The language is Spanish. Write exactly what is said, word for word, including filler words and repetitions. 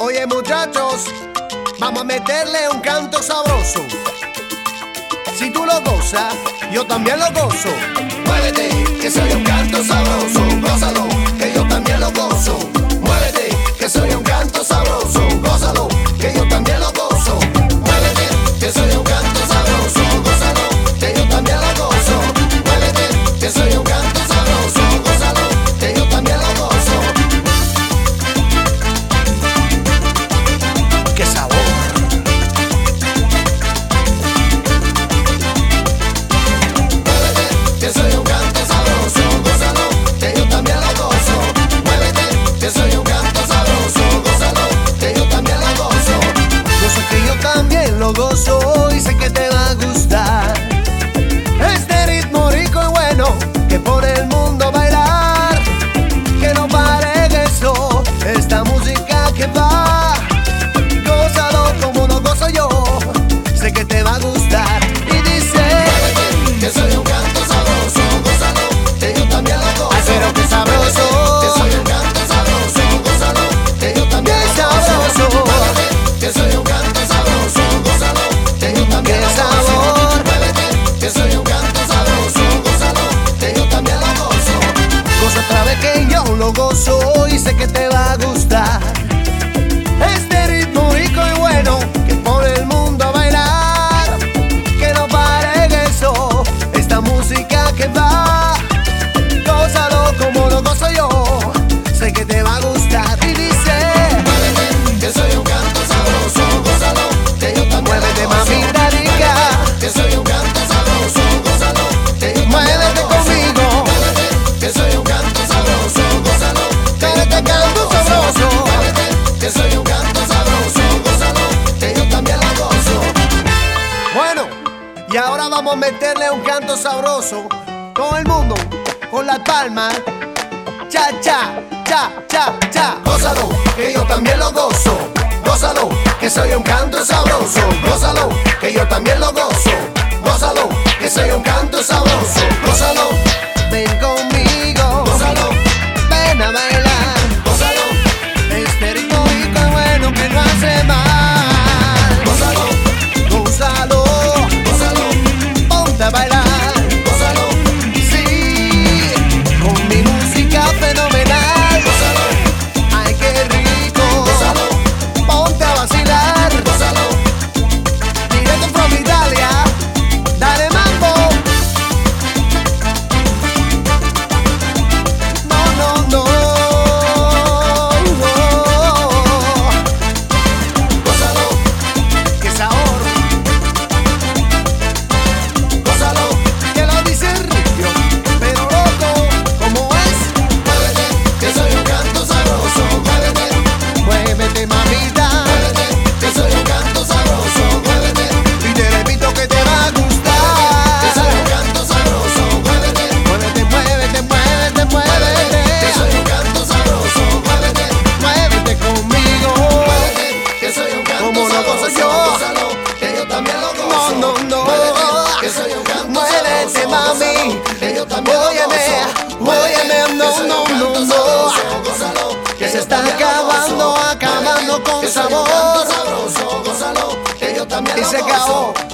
Oye muchachos, vamos a meterle un canto sabroso. Si tú lo gozas, yo también lo gozo. Muévete, que soy un canto sabroso. Gózalo, que yo también lo gozo. Muévete, que soy un canto sabroso. Gózalo, que yo también lo gozo. Muévete, que soy un canto sabroso. Gózalo, que yo también lo gozo. Muévete, que soy un canto sabroso. Gózalo, que yo también lo gozo. ¡Qué sabor! Muévete, que soy un canto sabroso. Gózalo, que yo también lo gozo. Muévete, que soy un canto sabroso. Gózalo, que yo también lo gozo. Cosa que yo también lo gozo y sé que te va a gustar. Este ritmo rico y bueno que por el mundo bailar. Que no pare en eso, esta música que va. Gózalo como lo gozo yo, sé que te va a gustar. Y dice: Muévete, que soy un canto sabroso. Gózalo, que yo también lo gozo. Ay, pero qué sabroso. Que soy un canto sabroso. Gózalo, que yo también Qué lo gozo. sabroso. Muévete, que soy un canto sabroso. Gózalo, que yo también Qué lo gozo. sabor. Muévete, que soy un canto sabroso. Gózalo, que yo también lo gozo. Goza otra vez que yo lo gozo y sé que te va a gustar. Este ritmo rico y bueno que por el mundo a bailar. Que no pare en eso, esta música que va. Gózalo como lo gozo yo, sé que te va a gustar. Y dice: Muévete, que soy un canto sabroso. Gózalo, que yo también muévete, lo gozo. mamita rica. Muévete, que soy un canto sabroso. Gózalo, que yo también Muévete lo gozo. conmigo. Muévete, que soy un canto sabroso. Gózalo, que yo Este también lo canto gozo. sabroso. Muévete, que soy un canto sabroso. Gózalo, que yo también lo gozo. Bueno, y ahora vamos a meterle un canto sabroso. Todo el mundo, con las palmas. Cha, cha, cha, cha, cha. Gózalo, que yo también lo gozo. Gózalo, que soy un canto sabroso. Gózalo, que yo también lo gozo. Gózalo, que soy un canto sabroso. Gózalo, Ven conmigo, gózalo, ven a bailar. gózalo, Este ritmo rico y bueno que no hace mal. gózalo, Gózalo, gózalo, ponte a bailar. gózalo, Sí, con mi música fenomenal. gózalo, Ay, qué rico. gózalo, Ponte a vacilar. gózalo. Directo from Italia. Dale mambo. No, no, no. Gózalo, Qué sabor. gózalo, Que lo dice Ripio, pero loco, como es. muévete, que soy un canto sabroso. Muévete, Muévete, mamita. muévete, que soy un canto sabroso. Muévete, Y te repito que te va a que soy gustar. un canto sabroso. Muévete, Muévete, muévete, muévete, muévete, que muévete. soy un canto sabroso. Muévete, Muévete conmigo. muévete, que soy un canto Como lo gozo sabroso. yo. Gózalo, que yo también lo No, gozo. no, no. Muévete, que soy un canto Muévete, sabroso. mami. Gózalo, que yo también lo Óyeme, gozo. óyeme, Muévete, no, que soy no, un no, canto no. sabroso. Gózalo, Que se yo está también lo acabando, gozo. acabando Muévete, con que soy un sabor. canto sabroso. Gózalo, que yo también Y lo se gozo. acabó.